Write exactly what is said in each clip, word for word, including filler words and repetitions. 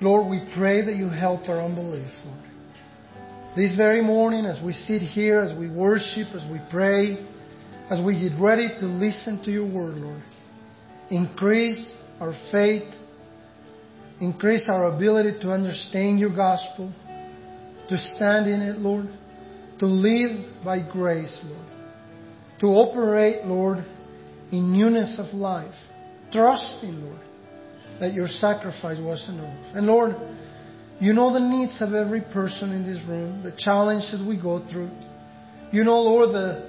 Lord, we pray that you help our unbelief, Lord. This very morning, as we sit here, as we worship, as we pray, as we get ready to listen to your word, Lord, increase our faith, increase our ability to understand your gospel, to stand in it, Lord, to live by grace, Lord, to operate, Lord, in newness of life, trusting, Lord, that your sacrifice was enough. And Lord, you know the needs of every person in this room, the challenges we go through. You know, Lord, the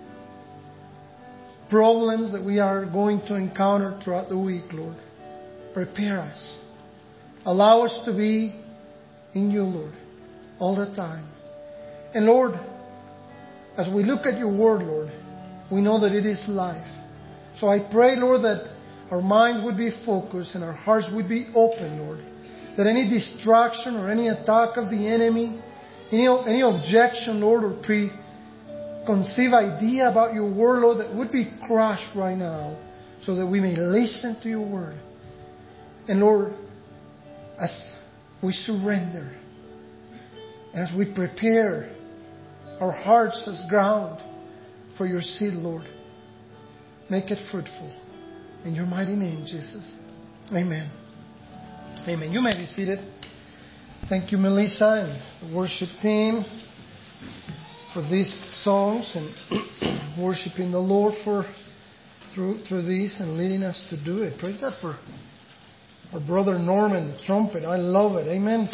problems that we are going to encounter throughout the week, Lord. Prepare us. Allow us to be in you, Lord, all the time. And Lord, as we look at your word, Lord, we know that it is life. So I pray, Lord, that our minds would be focused and our hearts would be open, Lord. That any distraction or any attack of the enemy, any, any objection, Lord, or preconceived idea about your word, Lord, that would be crushed right now so that we may listen to your word. And Lord, as we surrender, as we prepare our hearts as ground for your seed, Lord, make it fruitful. In your mighty name, Jesus. Amen. Amen. You may be seated. Thank you, Melissa and the worship team for these songs and worshiping the Lord for through through these and leading us to do it. Praise God for our brother Norman, the trumpet. I love it. Amen.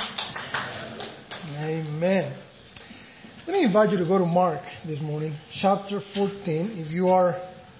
Amen. Let me invite you to go to Mark this morning, chapter fourteen. If you are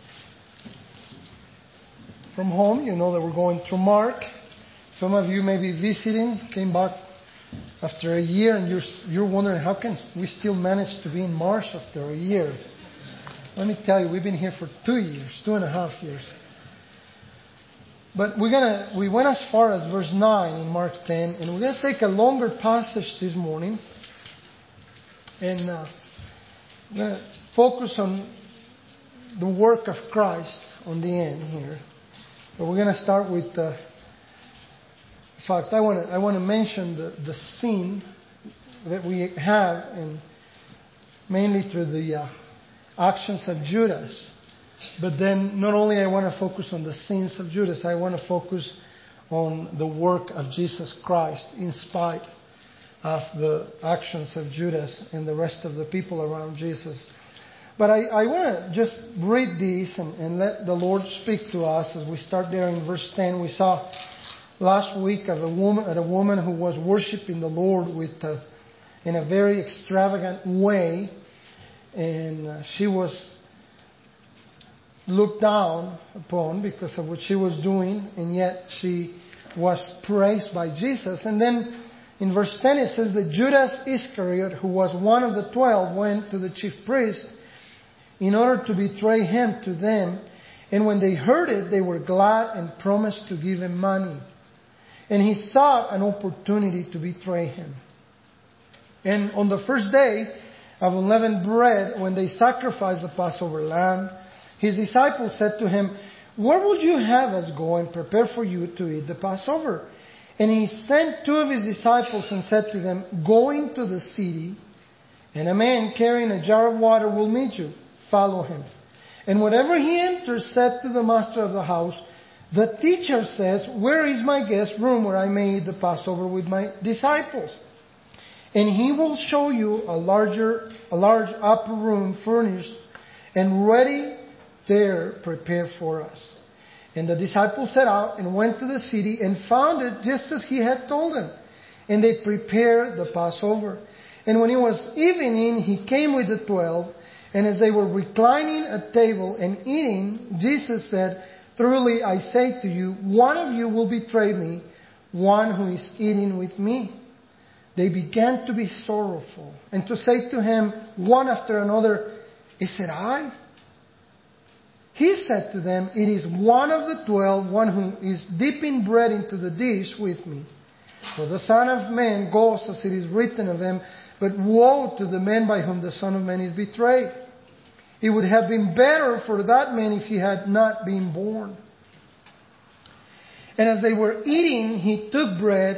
from home, you know that we're going through Mark. Some of you may be visiting, came back after a year, and you're you're wondering how can we still manage to be in March after a year. Let me tell you, we've been here for two years, two and a half years. But we're gonna we went as far as verse nine in Mark ten, and we're gonna take a longer passage this morning, and uh, we're gonna focus on the work of Christ on the end here. But we're going to start with, uh, in fact, I want to I want to mention the, the scene that we have, and mainly through the uh, actions of Judas. But then not only I want to focus on the sins of Judas, I want to focus on the work of Jesus Christ in spite of the actions of Judas and the rest of the people around Jesus. But I, I want to just read these and, and let the Lord speak to us as we start there in verse ten. We saw last week of a woman, of a woman who was worshiping the Lord with a, in a very extravagant way, and uh, she was looked down upon because of what she was doing, and yet she was praised by Jesus. And then in verse ten it says that Judas Iscariot, who was one of the twelve, went to the chief priest in order to betray him to them. And when they heard it, they were glad and promised to give him money. And he sought an opportunity to betray him. And on the first day of unleavened bread, when they sacrificed the Passover lamb, his disciples said to him, "Where would you have us go and prepare for you to eat the Passover?" And he sent two of his disciples and said to them, "Go into the city, and a man carrying a jar of water will meet you. Follow him. And whatever he enters, said to the master of the house, 'The teacher says, where is my guest room where I may eat the Passover with my disciples?' And he will show you a larger, a large upper room furnished and ready there prepared for us." And the disciples set out and went to the city and found it just as he had told them. And they prepared the Passover. And when it was evening, he came with the twelve. And as they were reclining at table and eating, Jesus said, "Truly I say to you, one of you will betray me, one who is eating with me." They began to be sorrowful and to say to him one after another, "Is it I?" He said to them, "It is one of the twelve, one who is dipping bread into the dish with me. For the Son of Man goes as it is written of him, but woe to the man by whom the Son of Man is betrayed. It would have been better for that man if he had not been born." And as they were eating, he took bread,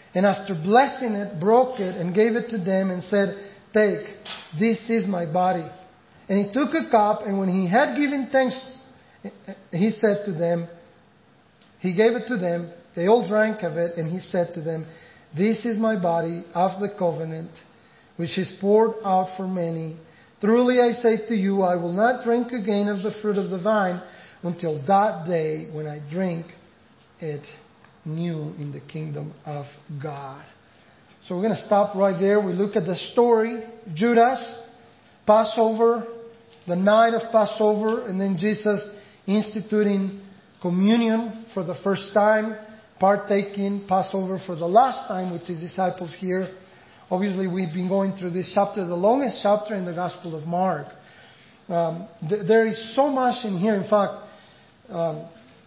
And after blessing it, broke it and gave it to them and said, "Take, this is my body." And he took a cup, and when he had given thanks, he said to them, he gave it to them. They all drank of it, and he said to them, "This is my body of the covenant, which is poured out for many. Truly I say to you, I will not drink again of the fruit of the vine until that day when I drink it new in the kingdom of God." So we're going to stop right there. We look at the story. Judas, Passover, the night of Passover, and then Jesus instituting communion for the first time, partaking Passover for the last time with his disciples here. Obviously, we've been going through this chapter, the longest chapter in the Gospel of Mark. Um, th- there is so much in here. In fact, um,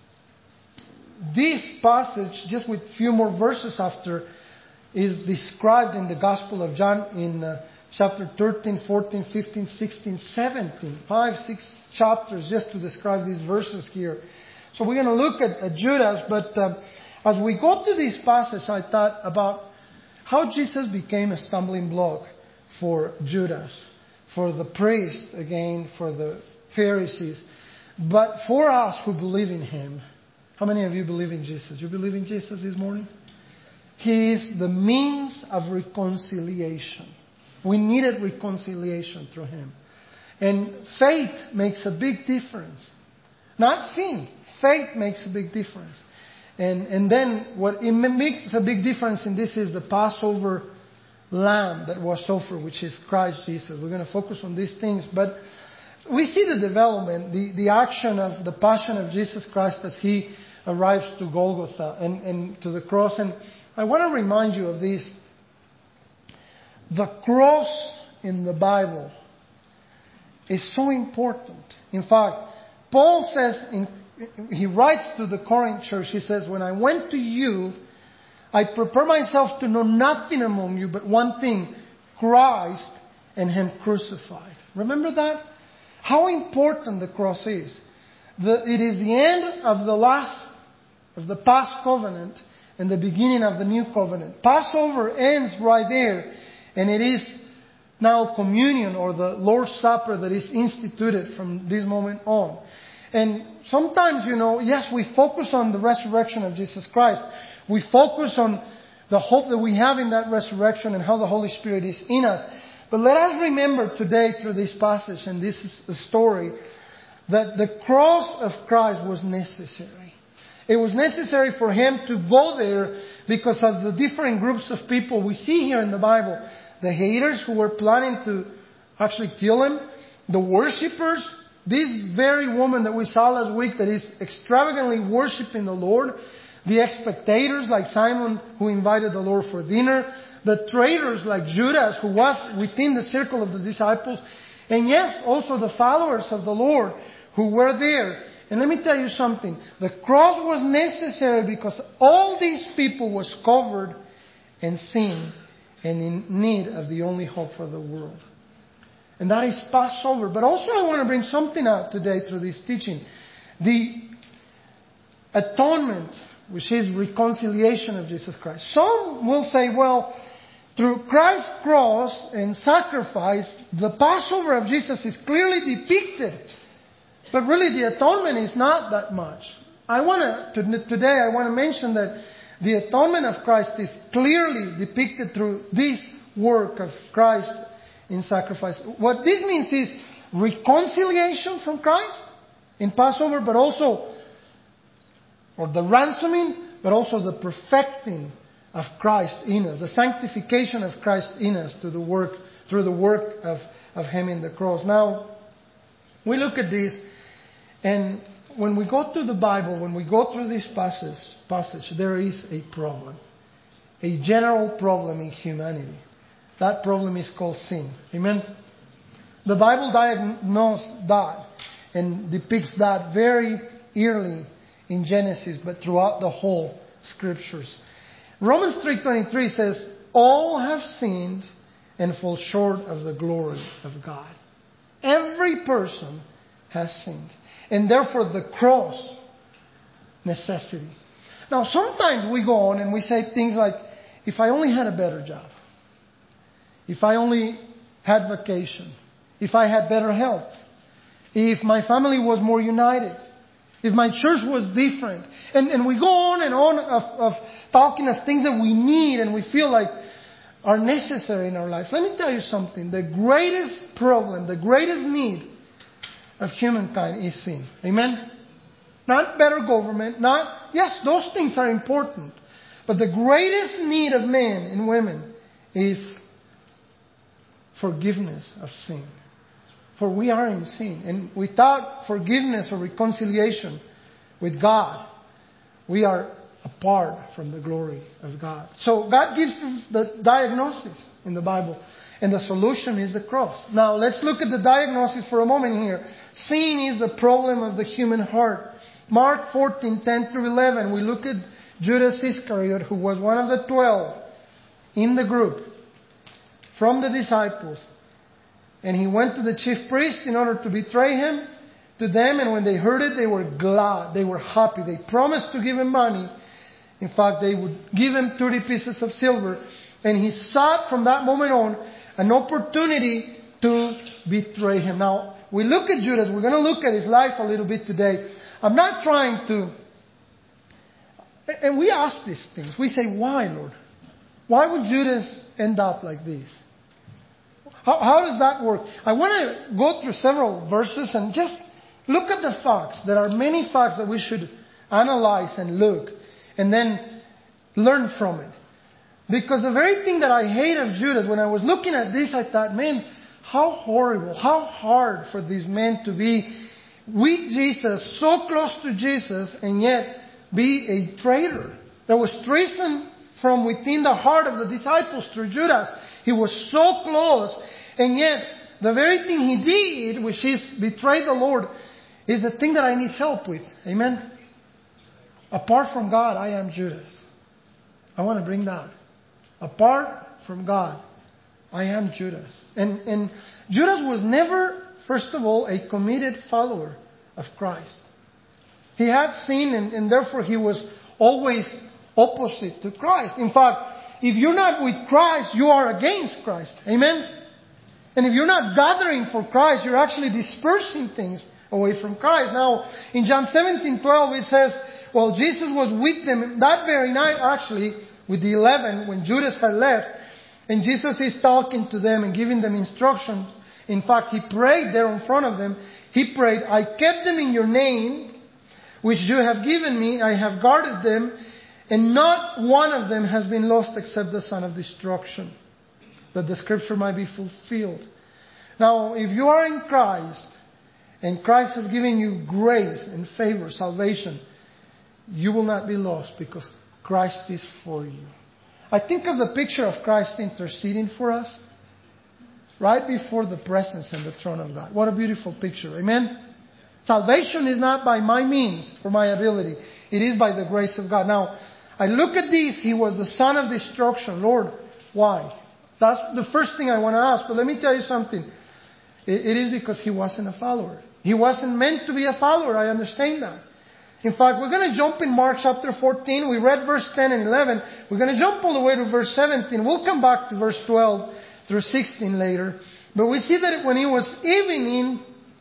this passage, just with a few more verses after, is described in the Gospel of John in uh, chapter thirteen, fourteen, fifteen, sixteen, seventeen. Five, six chapters just to describe these verses here. So we're going to look at, at Judas, but uh, as we go to this passage, I thought about how Jesus became a stumbling block for Judas, for the priest, again, for the Pharisees, but for us who believe in Him. How many of you believe in Jesus? You believe in Jesus this morning? He is the means of reconciliation. We needed reconciliation through Him. And faith makes a big difference. Not sin. Faith makes a big difference. And and then what it makes a big difference in this is the Passover lamb that was offered, which is Christ Jesus. We're going to focus on these things. But we see the development, the, the action of the passion of Jesus Christ as He arrives to Golgotha and, and to the cross. And I want to remind you of this. The cross in the Bible is so important. In fact, Paul says, in, he writes to the Corinth church, he says, "When I went to you, I prepared myself to know nothing among you but one thing, Christ and Him crucified." Remember that? How important the cross is. The, it is the end of the last, of the past covenant and the beginning of the new covenant. Passover ends right there, and it is now communion or the Lord's Supper that is instituted from this moment on. And sometimes, you know, yes, we focus on the resurrection of Jesus Christ. We focus on the hope that we have in that resurrection and how the Holy Spirit is in us. But let us remember today through this passage, and this is the story, that the cross of Christ was necessary. It was necessary for Him to go there because of the different groups of people we see here in the Bible. The haters who were planning to actually kill Him. The worshippers. This very woman that we saw last week that is extravagantly worshiping the Lord. The spectators like Simon who invited the Lord for dinner. The traitors like Judas who was within the circle of the disciples. And yes, also the followers of the Lord who were there. And let me tell you something. The cross was necessary because all these people was covered in sin and in need of the only hope for the world. And that is Passover. But also I want to bring something out today through this teaching. The atonement, which is reconciliation of Jesus Christ. Some will say, well, through Christ's cross and sacrifice, the Passover of Jesus is clearly depicted. But really the atonement is not that much. I want to, today I want to mention that the atonement of Christ is clearly depicted through this work of Christ in sacrifice. What this means is reconciliation from Christ in Passover, but also, or the ransoming, but also the perfecting of Christ in us, the sanctification of Christ in us through the work, through the work of, of Him in the cross. Now, we look at this, and when we go through the Bible, when we go through this passage, passage, there is a problem. A general problem in humanity. That problem is called sin. Amen? The Bible diagnoses that and depicts that very early in Genesis, but throughout the whole Scriptures. Romans three twenty-three says, "All have sinned and fall short of the glory of God." Every person has sinned. And therefore the cross, necessity. Now sometimes we go on and we say things like, if I only had a better job, if I only had vacation, if I had better health, if my family was more united, if my church was different. And, and we go on and on of, of talking of things that we need and we feel like are necessary in our lives. Let me tell you something. The greatest problem, the greatest need of humankind is sin. Amen? Not better government, not, yes, those things are important. But the greatest need of men and women is forgiveness of sin. For we are in sin. And without forgiveness or reconciliation with God, we are apart from the glory of God. So God gives us the diagnosis in the Bible. And the solution is the cross. Now let's look at the diagnosis for a moment here. Sin is a problem of the human heart. Mark fourteen, ten through eleven, we look at Judas Iscariot, who was one of the twelve in the group from the disciples. And he went to the chief priest in order to betray him to them. And when they heard it, they were glad. They were happy. They promised to give him money. In fact, they would give him thirty pieces of silver. And he sought from that moment on an opportunity to betray him. Now, we look at Judas. We're going to look at his life a little bit today. I'm not trying to... And we ask these things. We say, why, Lord? Why would Judas end up like this? How, how does that work? I want to go through several verses and just look at the facts. There are many facts that we should analyze and look and then learn from it. Because the very thing that I hate of Judas, when I was looking at this, I thought, man, how horrible, how hard for these men to be with Jesus, so close to Jesus, and yet be a traitor. There was treason from within the heart of the disciples through Judas. He was so close, and yet the very thing he did, which is betray the Lord, is the thing that I need help with. Amen? Apart from God, I am Judas. I want to bring that. Apart from God, I am Judas. And, and Judas was never, first of all, a committed follower of Christ. He had sinned, and, and therefore he was always opposite to Christ. In fact, if you're not with Christ, you are against Christ. Amen? And if you're not gathering for Christ, you're actually dispersing things away from Christ. Now, in John seventeen twelve, it says, well, Jesus was with them that very night, actually, with the eleven, when Judas had left. And Jesus is talking to them and giving them instructions. In fact, he prayed there in front of them. He prayed, I kept them in your name, which you have given me. I have guarded them. And not one of them has been lost except the son of destruction, that the scripture might be fulfilled. Now, if you are in Christ, and Christ has given you grace and favor, salvation, you will not be lost because Christ is for you. I think of the picture of Christ interceding for us right before the presence and the throne of God. What a beautiful picture. Amen? Salvation is not by my means or my ability. It is by the grace of God. Now, I look at this. He was the son of destruction. Lord, why? That's the first thing I want to ask. But let me tell you something. It is because he wasn't a follower. He wasn't meant to be a follower. I understand that. In fact, we're going to jump in Mark chapter fourteen. We read verse ten and eleven. We're going to jump all the way to verse seventeen. We'll come back to verse twelve through sixteen later. But we see that when it was evening,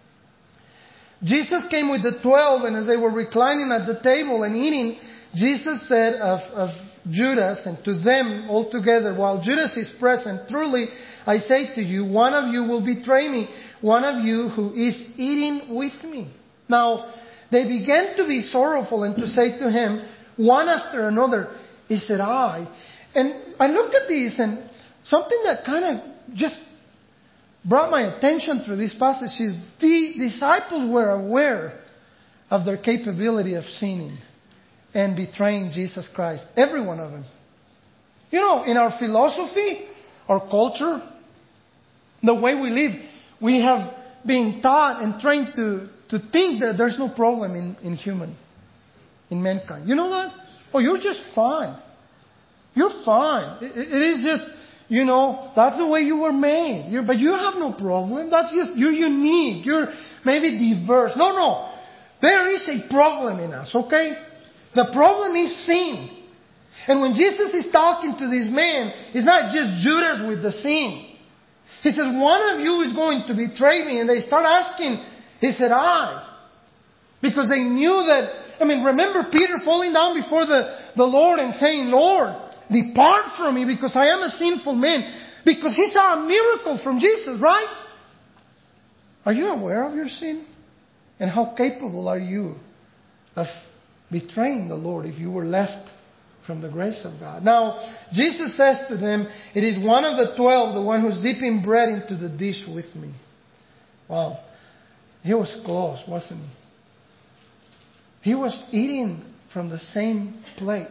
Jesus came with the twelve, and as they were reclining at the table and eating, Jesus said of, of Judas and to them all together, while Judas is present, truly I say to you, one of you will betray me, one of you who is eating with me. Now, they began to be sorrowful and to say to him, one after another, is it I? And I looked at this, and something that kind of just brought my attention through this passage is the disciples were aware of their capability of sinning and betraying Jesus Christ. Every one of them. You know, in our philosophy, our culture, the way we live, we have been taught and trained to, to think that there's no problem in, in human, in mankind. You know that? Oh, you're just fine. You're fine. It, it is just, you know, that's the way you were made. You're, but you have no problem. That's just, you're unique. You're maybe diverse. No, no. There is a problem in us, okay? The problem is sin. And when Jesus is talking to this man, it's not just Judas with the sin. He says, one of you is going to betray me. And they start asking, he said, I. Because they knew that, I mean, remember Peter falling down before the, the Lord and saying, Lord, depart from me because I am a sinful man. Because he saw a miracle from Jesus, right? Are you aware of your sin? And how capable are you of betraying the Lord if you were left from the grace of God? Now, Jesus says to them, it is one of the twelve, the one who's dipping bread into the dish with me. Wow. He was close, wasn't he? He was eating from the same plate.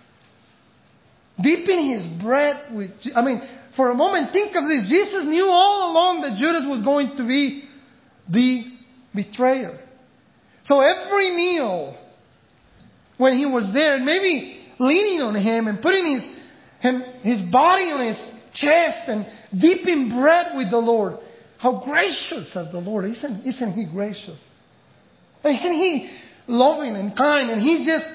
Dipping his bread with... I mean, for a moment, think of this. Jesus knew all along that Judas was going to be the betrayer. So every meal, when he was there, and maybe leaning on him and putting his, him, his body on his chest and dipping bread with the Lord. How gracious of the Lord. Isn't, isn't he gracious? Isn't he loving and kind? And he's just...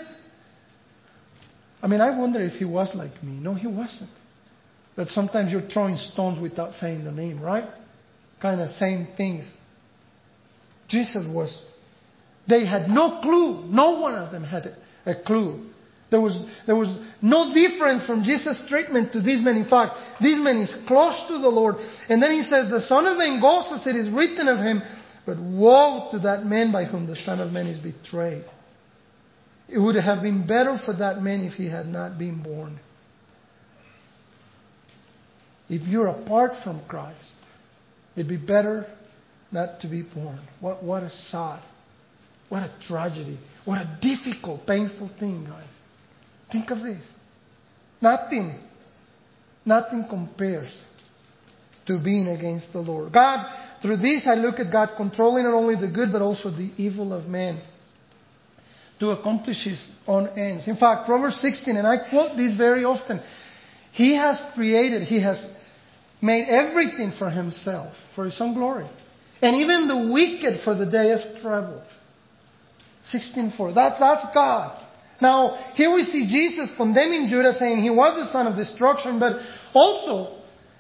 I mean, I wonder if he was like me. No, he wasn't. But sometimes you're throwing stones without saying the name, right? Kind of saying things. Jesus was... They had no clue. No one of them had a clue. There was, there was no difference from Jesus' treatment to this man. In fact, this man is close to the Lord. And then he says, the Son of Man goes as it is written of him, but woe to that man by whom the Son of Man is betrayed. It would have been better for that man if he had not been born. If you're apart from Christ, it'd be better not to be born. What, what a sad, what a tragedy, what a difficult, painful thing, guys. Think of this. Nothing, nothing compares to being against the Lord. God, through this I look at God controlling not only the good but also the evil of man to accomplish His own ends. In fact, Proverbs sixteen, and I quote this very often, He has created, He has made everything for Himself, for His own glory. And even the wicked for the day of trouble. sixteen four. That's, that's God. Now, here we see Jesus condemning Judas, saying he was the son of destruction, but also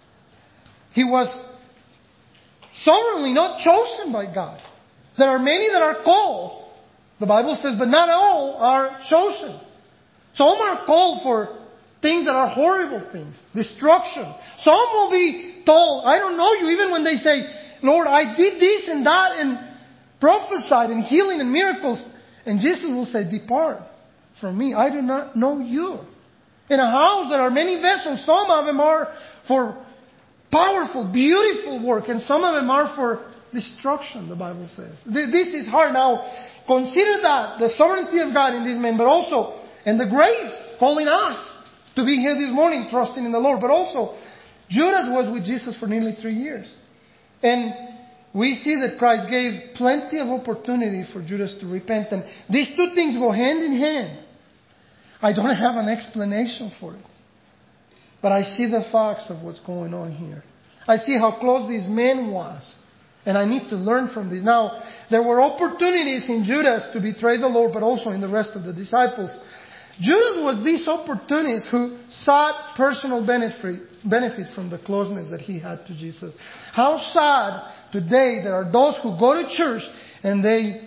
he was sovereignly not chosen by God. There are many that are called, the Bible says, but not all are chosen. Some are called for things that are horrible things, destruction. Some will be told, I don't know you, even when they say, Lord, I did this and that and prophesied and healing and miracles. And Jesus will say, depart from me. I do not know you. In a house there are many vessels. Some of them are for powerful, beautiful work. And some of them are for destruction, the Bible says. This is hard. Now, consider that, the sovereignty of God in this man, but also, and the grace calling us to be here this morning, trusting in the Lord. But also, Judas was with Jesus for nearly three years. And we see that Christ gave plenty of opportunity for Judas to repent. And these two things go hand in hand. I don't have an explanation for it. But I see the facts of what's going on here. I see how close this man was. And I need to learn from this. Now, there were opportunities in Judas to betray the Lord, but also in the rest of the disciples. Judas was this opportunist who sought personal benefit, benefit from the closeness that he had to Jesus. How sad today there are those who go to church and they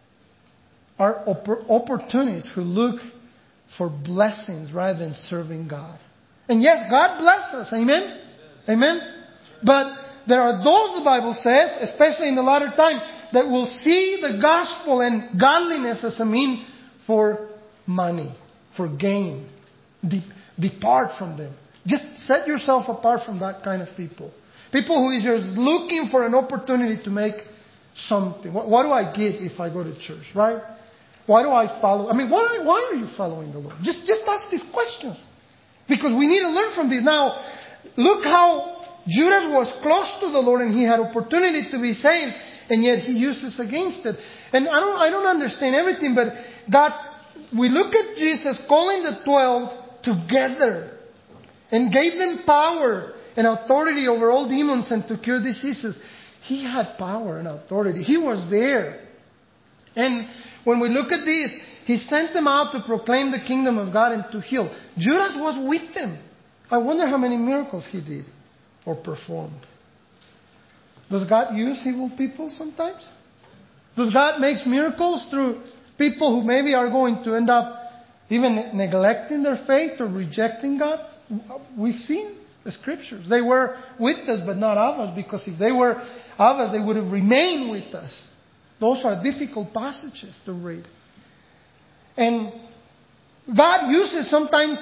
are opp- opportunists who look for blessings rather than serving God. And yes, God bless us. Amen? Amen? But there are those, the Bible says, especially in the latter time, that will see the gospel and godliness as a mean for money, for gain. De- depart from them. Just set yourself apart from that kind of people. People who is just looking for an opportunity to make something. What, what do I get if I go to church, right? Why do I follow? I mean, why, why are you following the Lord? Just, just ask these questions. Because we need to learn from this. Now, look how Judas was close to the Lord and he had opportunity to be saved, and yet he uses against it. And I don't, I don't understand everything, but God, we look at Jesus calling the twelve together and gave them power and authority over all demons and to cure diseases. He had power and authority. He was there. And when we look at this, He sent them out to proclaim the kingdom of God and to heal. Judas was with them. I wonder how many miracles he did or performed. Does God use evil people sometimes? Does God make miracles through people who maybe are going to end up even neglecting their faith or rejecting God? We've seen the scriptures. They were with us but not of us, because if they were of us, they would have remained with us. Those are difficult passages to read. And God uses sometimes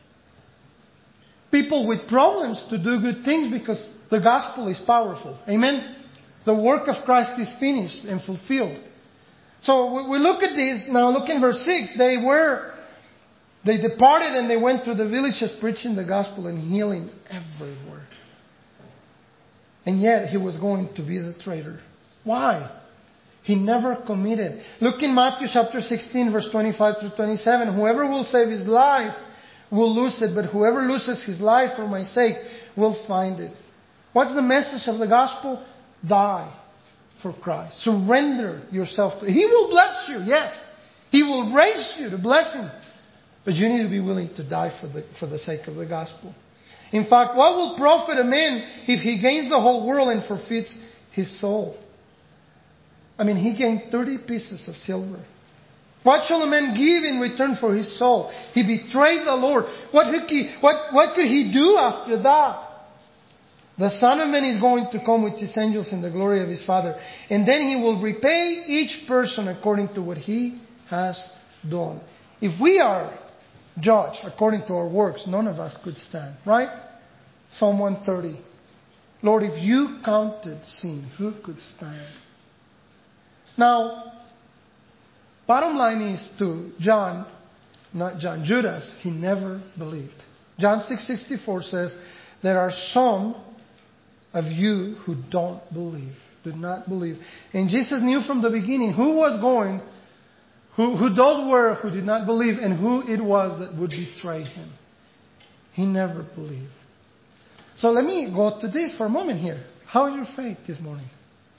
people with problems to do good things because the gospel is powerful. Amen? The work of Christ is finished and fulfilled. So we look at this. Now look in verse six. They were, they departed and they went through the villages preaching the gospel and healing everywhere. And yet he was going to be the traitor. Why? He never committed. Look in Matthew chapter sixteen, verse twenty-five through twenty-seven. Whoever will save his life will lose it, but whoever loses his life for my sake will find it. What's the message of the gospel? Die for Christ. Surrender yourself to Him. He will bless you, yes. He will raise you to bless Him. But you need to be willing to die for the, for the sake of the gospel. In fact, what will profit a man if he gains the whole world and forfeits his soul? I mean, he gained thirty pieces of silver. What shall a man give in return for his soul? He betrayed the Lord. What could he, what, what could he do after that? The Son of Man is going to come with His angels in the glory of His Father. And then He will repay each person according to what he has done. If we are judged according to our works, none of us could stand. Right? Psalm one thirty. Lord, if you counted sin, who could stand? Now, bottom line is to John, not John, Judas, he never believed. John six sixty-four says, there are some of you who don't believe, did not believe. And Jesus knew from the beginning who was going, who, who those were who did not believe, and who it was that would betray Him. He never believed. So let me go to this for a moment here. How is your faith this morning?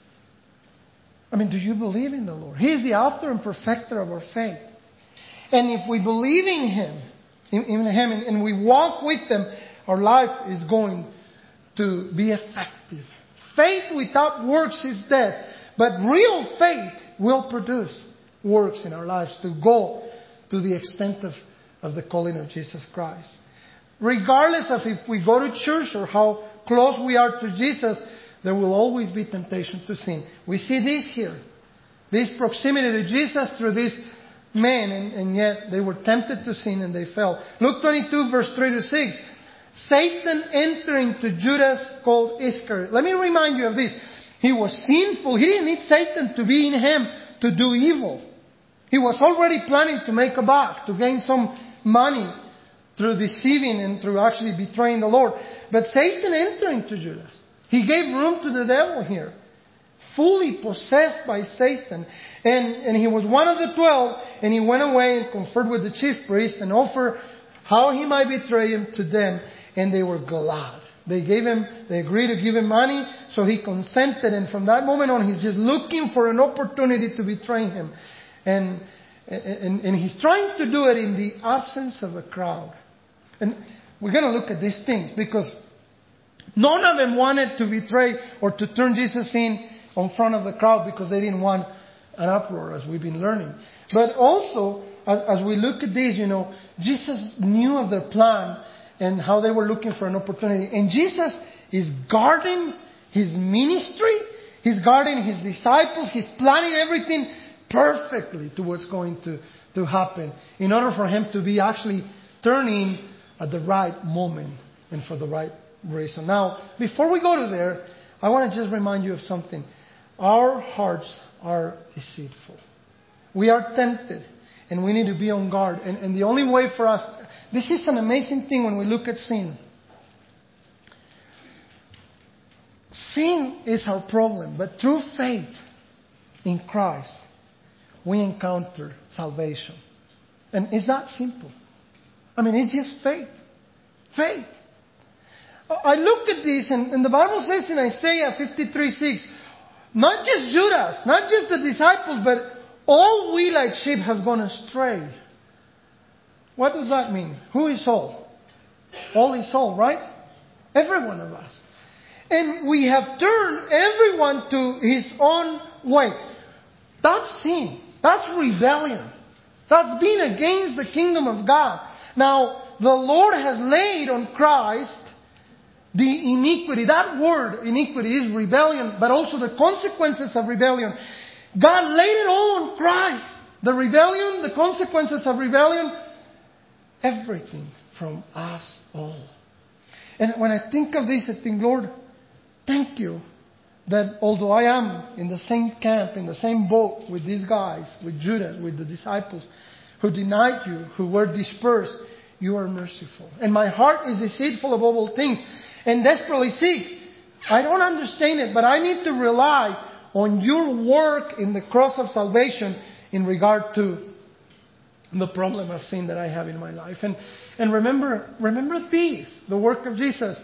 I mean, do you believe in the Lord? He is the author and perfecter of our faith. And if we believe in Him, in, in Him, and, and we walk with Him, our life is going to be effective. Faith without works is death. But real faith will produce works in our lives to go to the extent of, of the calling of Jesus Christ. Regardless of if we go to church or how close we are to Jesus, there will always be temptation to sin. We see this here. This proximity to Jesus through these men, and, and yet they were tempted to sin and they fell. Luke twenty-two, verse three to six. Satan entering to Judas called Iscariot. Let me remind you of this. He was sinful. He didn't need Satan to be in him to do evil. He was already planning to make a buck, to gain some money through deceiving and through actually betraying the Lord. But Satan entering to Judas. He gave room to the devil here. Fully possessed by Satan. And, and he was one of the twelve. And he went away and conferred with the chief priest and offered how he might betray him to them. And they were glad. They gave him, they agreed to give him money. So he consented. And from that moment on, he's just looking for an opportunity to betray him. And, and, and he's trying to do it in the absence of a crowd. And we're going to look at these things because none of them wanted to betray or to turn Jesus in on front of the crowd because they didn't want an uproar, as we've been learning. But also, as, as we look at this, you know, Jesus knew of their plan and how they were looking for an opportunity. And Jesus is guarding His ministry. He's guarding His disciples. He's planning everything perfectly to what's going to, to happen in order for Him to be actually turning at the right moment and for the right reason. Now, before we go to there, I want to just remind you of something. Our hearts are deceitful. We are tempted and we need to be on guard. And, and the only way for us, this is an amazing thing when we look at sin. Sin is our problem, but through faith in Christ, we encounter salvation. And it's that simple. I mean, it's just faith. Faith. I look at this, and, and the Bible says in Isaiah fifty-three six, not just Judas, not just the disciples, but all we like sheep have gone astray. What does that mean? Who is all? All is all, right? Every one of us. And we have turned everyone to his own way. That's sin. That's rebellion. That's being against the kingdom of God. Now, the Lord has laid on Christ the iniquity. That word, iniquity, is rebellion, but also the consequences of rebellion. God laid it all on Christ. The rebellion, the consequences of rebellion, everything from us all. And when I think of this, I think, Lord, thank you that although I am in the same camp, in the same boat with these guys, with Judas, with the disciples who denied you, who were dispersed, you are merciful. And my heart is deceitful above all things and desperately sick. I don't understand it, but I need to rely on your work in the cross of salvation in regard to the problem of sin that I have in my life. And and remember, remember this, the work of Jesus.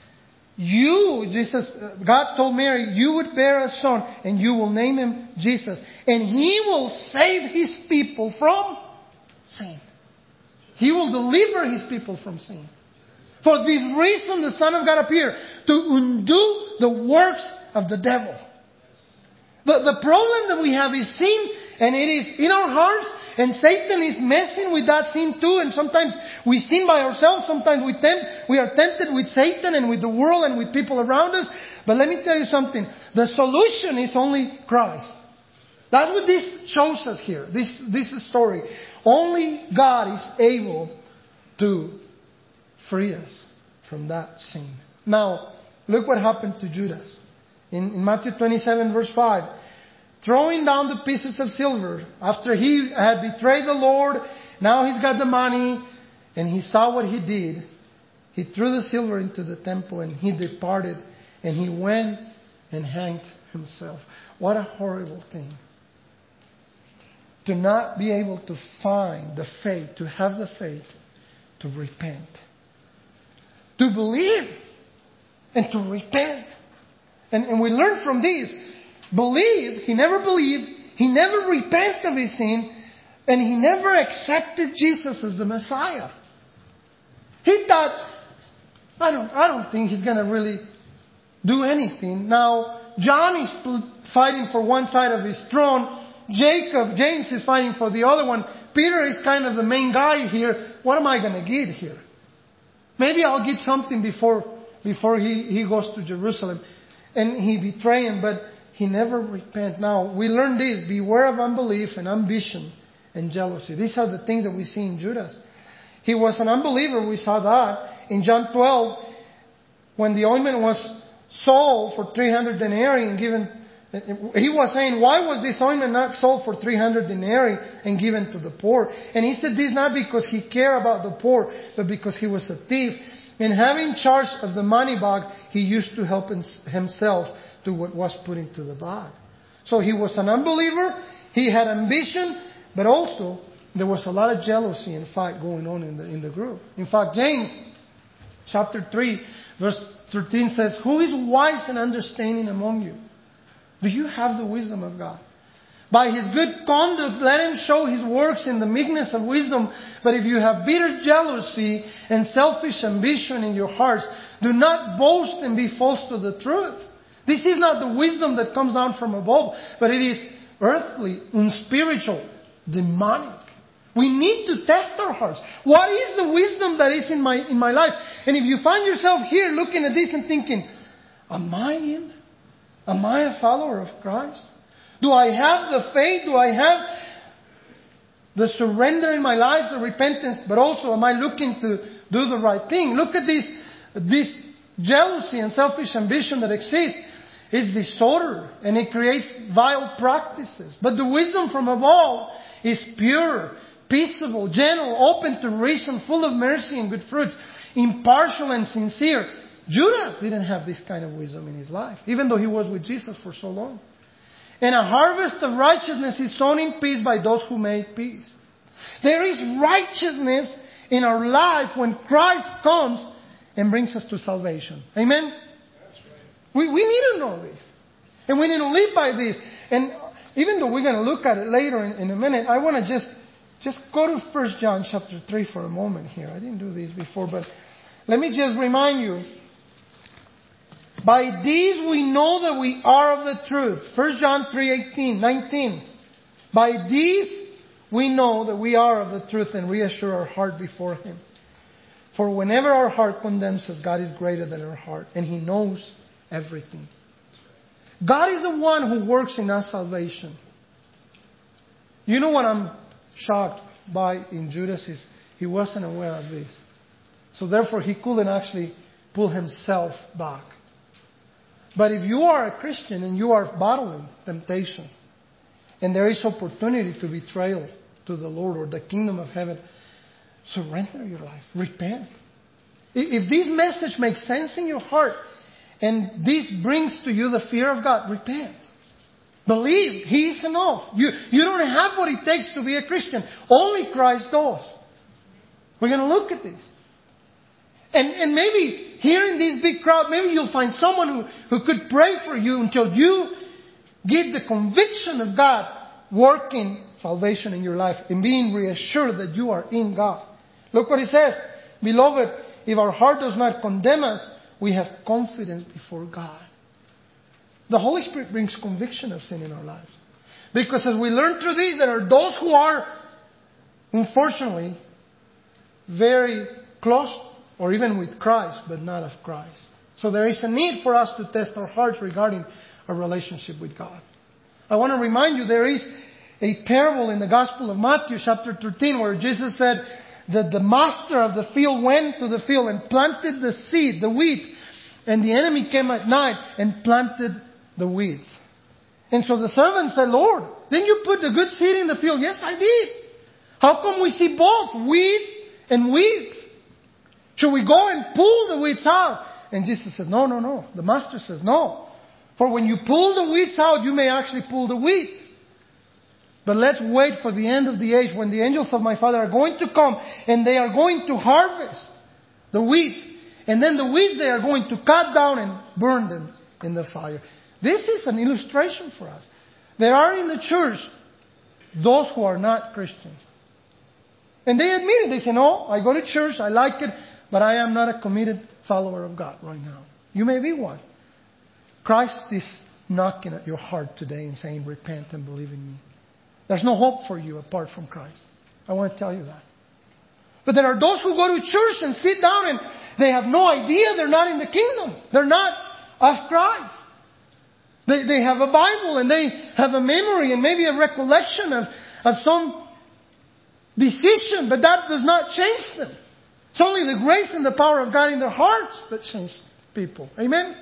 You, Jesus, God told Mary, you would bear a son and you will name him Jesus. And he will save his people from sin. He will deliver his people from sin. For this reason the Son of God appeared, to undo the works of the devil. The, the problem that we have is sin, and it is in our hearts, and Satan is messing with that sin too. And sometimes we sin by ourselves, sometimes we tempt, we are tempted with Satan and with the world and with people around us. But let me tell you something. The solution is only Christ. That's what this shows us here, this, this story. Only God is able to free us from that sin. Now, look what happened to Judas. In, in Matthew twenty-seven verse five. Throwing down the pieces of silver, after he had betrayed the Lord, now he's got the money, and he saw what he did. He threw the silver into the temple and he departed, and he went and hanged himself. What a horrible thing. To not be able to find the faith, to have the faith to repent. To believe and to repent. And, and we learn from this. Believe, he never believed, he never repented of his sin, and he never accepted Jesus as the Messiah. He thought, I don't, I don't think he's going to really do anything. Now, John is fighting for one side of his throne. Jacob, James is fighting for the other one. Peter is kind of the main guy here. What am I going to get here? Maybe I'll get something before, before he, he goes to Jerusalem. And he betray him, but he never repent. Now, we learn this. Beware of unbelief and ambition and jealousy. These are the things that we see in Judas. He was an unbeliever. We saw that. In John twelve, when the ointment was sold for three hundred denarii and given, he was saying, why was this ointment not sold for three hundred denarii and given to the poor? And he said this not because he cared about the poor, but because he was a thief. And having charge of the money bag, he used to help himself to what was put into the bag. So he was an unbeliever. He had ambition, but also there was a lot of jealousy and fight going on in the in the group. In fact, James chapter three, verse thirteen says, "Who is wise and understanding among you? Do you have the wisdom of God? By his good conduct, let him show his works in the meekness of wisdom. But if you have bitter jealousy and selfish ambition in your hearts, do not boast and be false to the truth." This is not the wisdom that comes down from above, but it is earthly, unspiritual, demonic. We need to test our hearts. What is the wisdom that is in my in my life? And if you find yourself here looking at this and thinking, am I in? Am I a follower of Christ? Do I have the faith? Do I have the surrender in my life, the repentance? But also, am I looking to do the right thing? Look at this, this jealousy and selfish ambition that exists. It's disorder, and it creates vile practices. But the wisdom from above is pure, peaceable, gentle, open to reason, full of mercy and good fruits, impartial and sincere. Judas didn't have this kind of wisdom in his life, even though he was with Jesus for so long. And a harvest of righteousness is sown in peace by those who make peace. There is righteousness in our life when Christ comes and brings us to salvation. Amen? That's right. We, we need to know this. And we need to live by this. And even though we're going to look at it later in, in a minute, I want to just, just go to First John chapter three for a moment here. I didn't do this before, but let me just remind you. By these we know that we are of the truth. First John three eighteen, nineteen. By these we know that we are of the truth and reassure our heart before Him. For whenever our heart condemns us, God is greater than our heart, and He knows everything. God is the one who works in our salvation. You know what I'm shocked by in Judas is he wasn't aware of this. So therefore he couldn't actually pull himself back. But if you are a Christian and you are battling temptations, and there is opportunity to betrayal to the Lord or the kingdom of heaven, surrender your life. Repent. If this message makes sense in your heart, and this brings to you the fear of God, repent. Believe He is enough. You, you don't have what it takes to be a Christian. Only Christ does. We're going to look at this. And, and maybe here in this big crowd, maybe you'll find someone who, who could pray for you until you get the conviction of God working salvation in your life and being reassured that you are in God. Look what He says. Beloved, if our heart does not condemn us, we have confidence before God. The Holy Spirit brings conviction of sin in our lives. Because as we learn through these, there are those who are, unfortunately, very close or even with Christ, but not of Christ. So there is a need for us to test our hearts regarding our relationship with God. I want to remind you there is a parable in the Gospel of Matthew chapter thirteen where Jesus said that the master of the field went to the field and planted the seed, the wheat, and the enemy came at night and planted the weeds. And so the servant said, Lord, didn't you put the good seed in the field? Yes, I did. How come we see both wheat and weeds? Should we go and pull the weeds out? And Jesus said, no, no, no. The master says, no. For when you pull the weeds out, you may actually pull the wheat. But let's wait for the end of the age when the angels of my Father are going to come and they are going to harvest the wheat. And then the weeds they are going to cut down and burn them in the fire. This is an illustration for us. There are in the church those who are not Christians. And they admit it. They say, no, I go to church, I like it, but I am not a committed follower of God right now. You may be one. Christ is knocking at your heart today and saying, repent and believe in me. There's no hope for you apart from Christ. I want to tell you that. But there are those who go to church and sit down and they have no idea they're not in the kingdom. They're not of Christ. They, they have a Bible and they have a memory and maybe a recollection of, of some decision, but that does not change them. It's only the grace and the power of God in their hearts that change people. Amen?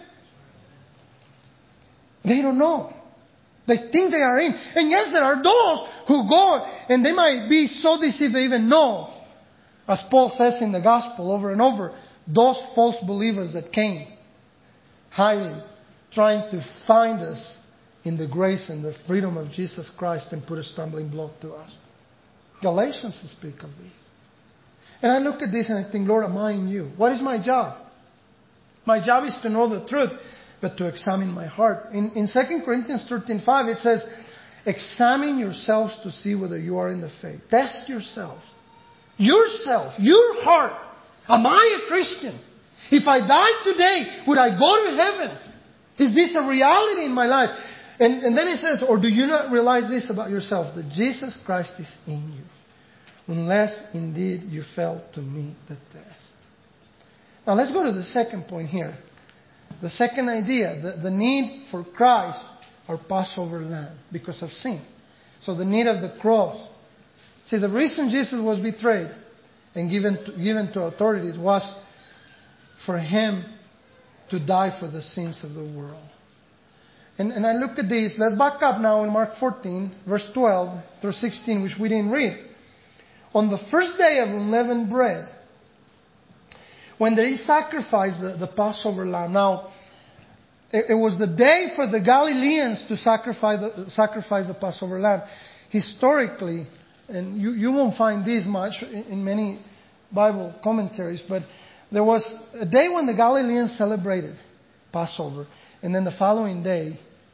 They don't know. They think they are in. And yes, there are those who go and they might be so deceived they even know. As Paul says in the gospel over and over, those false believers that came hiding, trying to find us in the grace and the freedom of Jesus Christ and put a stumbling block to us. Galatians speak of this. And I look at this and I think, Lord, am I in you? What is my job? My job is to know the truth, but to examine my heart. In, in Second Corinthians thirteen five, it says, examine yourselves to see whether you are in the faith. Test yourselves. Yourself, your heart. Am I a Christian? If I died today, would I go to heaven? Is this a reality in my life? And, and then it says, or do you not realize this about yourself, that Jesus Christ is in you, unless indeed you fail to meet the test. Now let's go to the second point here. The second idea, the, the need for Christ, our Passover lamb, because of sin. So the need of the cross. See, the reason Jesus was betrayed and given to, given to authorities was for Him to die for the sins of the world. And, and I look at this. Let's back up now in Mark fourteen, verse twelve through sixteen, which we didn't read. On the first day of unleavened bread, when they sacrificed the, the Passover lamb. Now, it, it was the day for the Galileans to sacrifice the, sacrifice the Passover lamb. Historically, and you, you won't find this much in, in many Bible commentaries, but there was a day when the Galileans celebrated Passover, and then the following day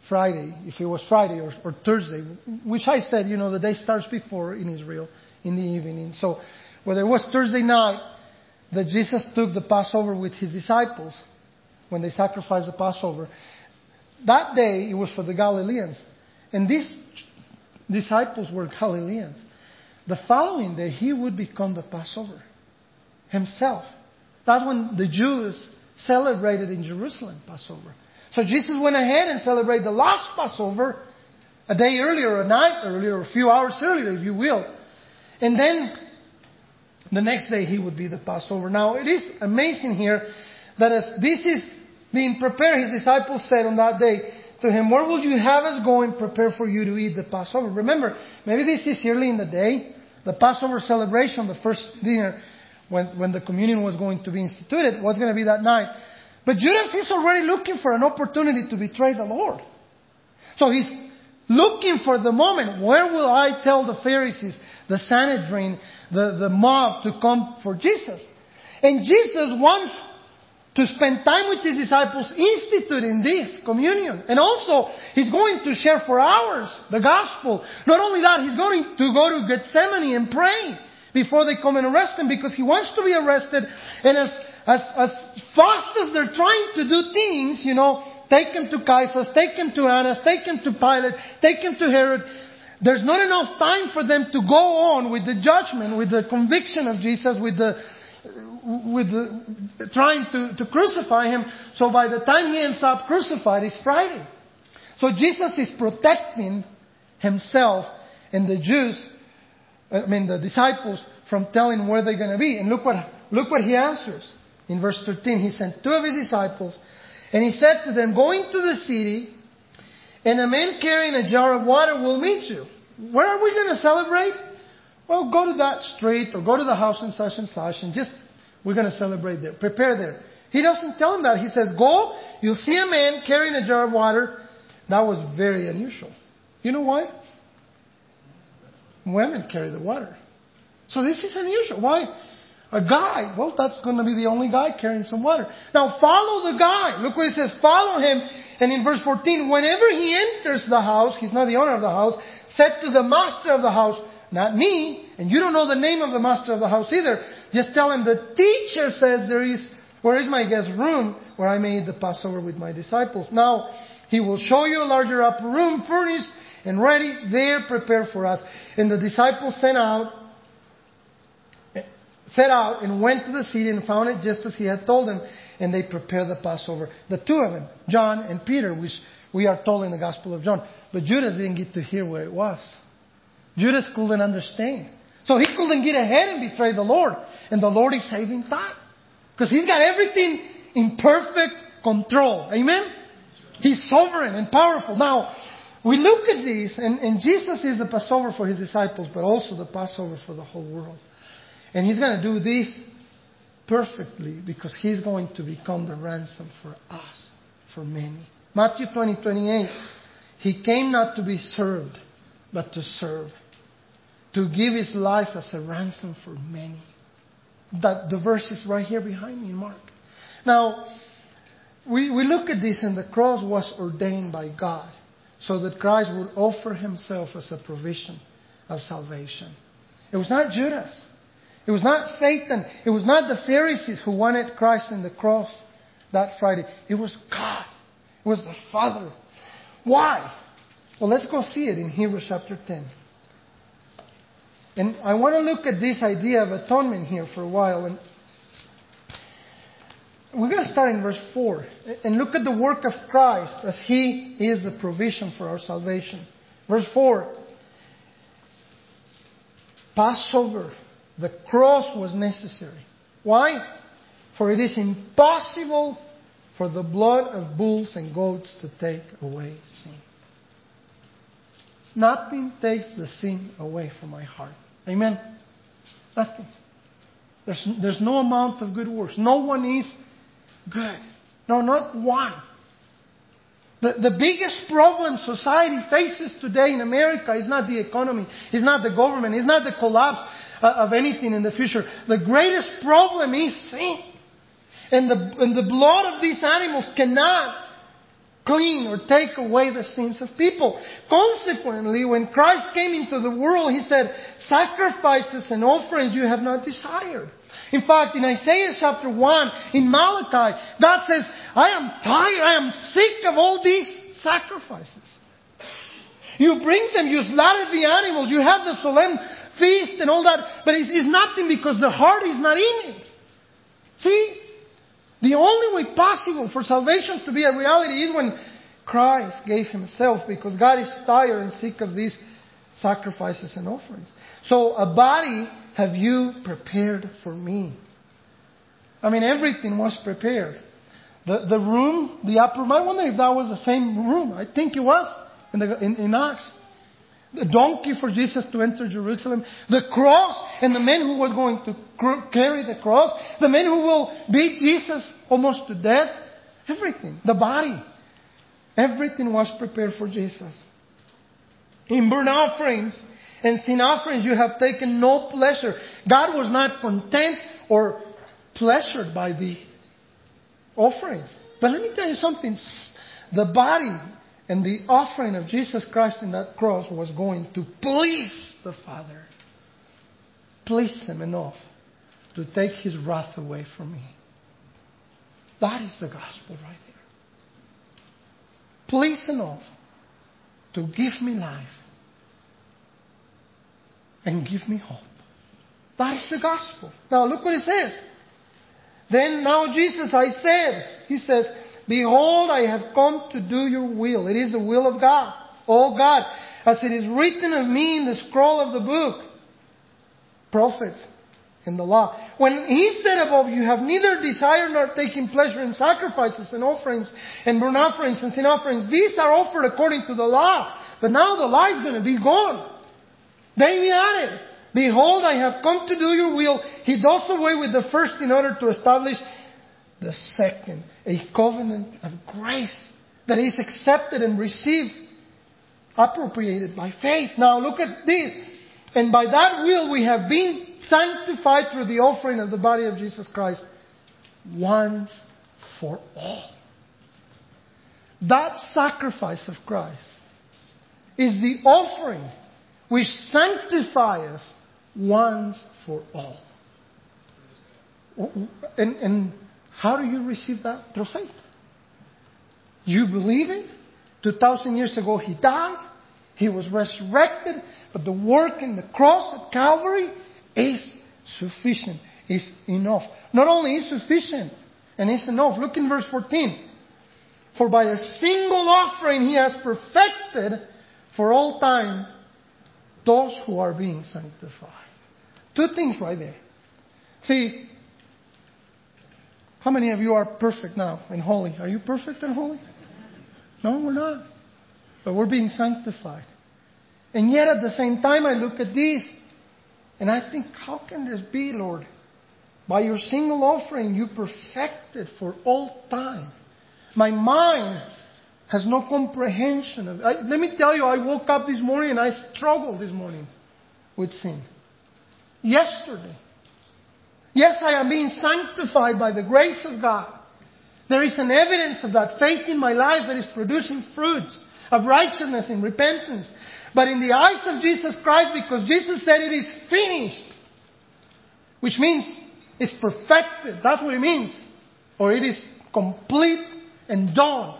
Friday, if it was Friday or, or Thursday, which I said, you know, the day starts before in Israel in the evening. So whether it was Thursday night that Jesus took the Passover with his disciples when they sacrificed the Passover, that day it was for the Galileans. And these disciples were Galileans. The following day he would become the Passover himself. That's when the Jews celebrated in Jerusalem Passover. So Jesus went ahead and celebrated the last Passover a day earlier, a night earlier, a few hours earlier, if you will. And then the next day he would be the Passover. Now it is amazing here that as this is being prepared, his disciples said on that day to him, "Where will you have us go and prepare for you to eat the Passover?" Remember, maybe this is early in the day, the Passover celebration, the first dinner, when, when the communion was going to be instituted, was going to be that night. But Judas is already looking for an opportunity to betray the Lord. So he's looking for the moment. Where will I tell the Pharisees, the Sanhedrin, the, the mob to come for Jesus? And Jesus wants to spend time with his disciples instituting this communion. And also, he's going to share for hours the gospel. Not only that, he's going to go to Gethsemane and pray before they come and arrest him, because he wants to be arrested. And as, as, as fast as they're trying to do things, you know, take him to Caiaphas, take him to Annas, take him to Pilate, take him to Herod, there's not enough time for them to go on with the judgment, with the conviction of Jesus, with the with the, trying to, to crucify him. So by the time he ends up crucified, it's Friday. So Jesus is protecting himself and the Jews, I mean the disciples, from telling where they're going to be. And look what look what he answers. In verse thirteen, he sent two of his disciples, and he said to them, "Go into the city, and a man carrying a jar of water will meet you." Where are we going to celebrate? Well, go to that street or go to the house and such and such, and just, we're going to celebrate there. Prepare there. He doesn't tell them that. He says, "Go, you'll see a man carrying a jar of water." That was very unusual. You know why? Women carry the water. So this is unusual. Why? A guy. Well, that's going to be the only guy carrying some water. Now follow the guy. Look what it says. Follow him. And in verse fourteen, whenever he enters the house, he's not the owner of the house, said to the master of the house, "Not me," and you don't know the name of the master of the house either, just tell him, "The teacher says there is, where is my guest room where I made the Passover with my disciples? Now he will show you a larger upper room, furnished and ready, there prepared for us." And the disciples sent out, set out and went to the city and found it just as he had told them. And they prepared the Passover. The two of them, John and Peter, which we are told in the Gospel of John. But Judas didn't get to hear where it was. Judas couldn't understand. So he couldn't get ahead and betray the Lord. And the Lord is saving time. Because he's got everything in perfect control. Amen? He's sovereign and powerful. Now, we look at this, and, and Jesus is the Passover for his disciples, but also the Passover for the whole world. And he's going to do this perfectly because he's going to become the ransom for us, for many. Matthew twenty, twenty-eight. He came not to be served, but to serve. To give his life as a ransom for many. That the verse is right here behind me in Mark. Now, we, we look at this, and the cross was ordained by God so that Christ would offer himself as a provision of salvation. It was not Judas. It was not Satan. It was not the Pharisees who wanted Christ in the cross that Friday. It was God. It was the Father. Why? Well, let's go see it in Hebrews chapter ten. And I want to look at this idea of atonement here for a while. And we're going to start in verse four. And look at the work of Christ as he is the provision for our salvation. Verse four. Passover. The cross was necessary. Why? For it is impossible for the blood of bulls and goats to take away sin. Nothing takes the sin away from my heart. Amen? Nothing. There's, there's no amount of good works. No one is good. No, not one. The, the biggest problem society faces today in America is not the economy. It's not the government. It's not the collapse of anything in the future. The greatest problem is sin. And the, and the blood of these animals cannot clean or take away the sins of people. Consequently, when Christ came into the world, He said, sacrifices and offerings you have not desired. In fact, in Isaiah chapter one, in Malachi, God says, I am tired, I am sick of all these sacrifices. You bring them, you slaughter the animals, you have the solemn feast and all that, but it's, it's nothing because the heart is not in it. See? The only way possible for salvation to be a reality is when Christ gave Himself, because God is tired and sick of these sacrifices and offerings. So, a body have you prepared for me. I mean, everything was prepared. The the room, the upper room, I wonder if that was the same room. I think it was in, the, in, in Acts. The donkey for Jesus to enter Jerusalem. The cross and the man who was going to cr- carry the cross. The man who will beat Jesus almost to death. Everything. The body. Everything was prepared for Jesus. In burnt offerings and sin offerings you have taken no pleasure. God was not content or pleasured by the offerings. But let me tell you something. The body and the offering of Jesus Christ in that cross was going to please the Father. Please Him enough to take His wrath away from me. That is the gospel right there. Please enough to give me life and give me hope. That is the gospel. Now look what it says. Then now Jesus, I said, He says, behold, I have come to do your will. It is the will of God. Oh God, as it is written of me in the scroll of the book, prophets in the law. When He said above, you have neither desired nor taken pleasure in sacrifices and offerings and burnt offerings and sin offerings. These are offered according to the law. But now the law is going to be gone. Then He added, behold, I have come to do your will. He does away with the first in order to establish the second, a covenant of grace that is accepted and received, appropriated by faith. Now look at this. And by that will we have been sanctified through the offering of the body of Jesus Christ once for all. That sacrifice of Christ is the offering which sanctifies us once for all. And, and how do you receive that? Through faith. You believe it. Two thousand years ago He died. He was resurrected. But the work in the cross at Calvary is sufficient. Is enough. Not only is sufficient and is enough. Look in verse fourteen. For by a single offering He has perfected for all time those who are being sanctified. Two things right there. See, how many of you are perfect now and holy? Are you perfect and holy? No, we're not. But we're being sanctified. And yet at the same time I look at this and I think, how can this be, Lord? By your single offering you perfected for all time. My mind has no comprehension of it. I, let me tell you, I woke up this morning and I struggled this morning with sin. Yesterday. Yes, I am being sanctified by the grace of God. There is an evidence of that faith in my life that is producing fruits of righteousness and repentance. But in the eyes of Jesus Christ, because Jesus said it is finished, which means it's perfected. That's what it means. Or it is complete and done.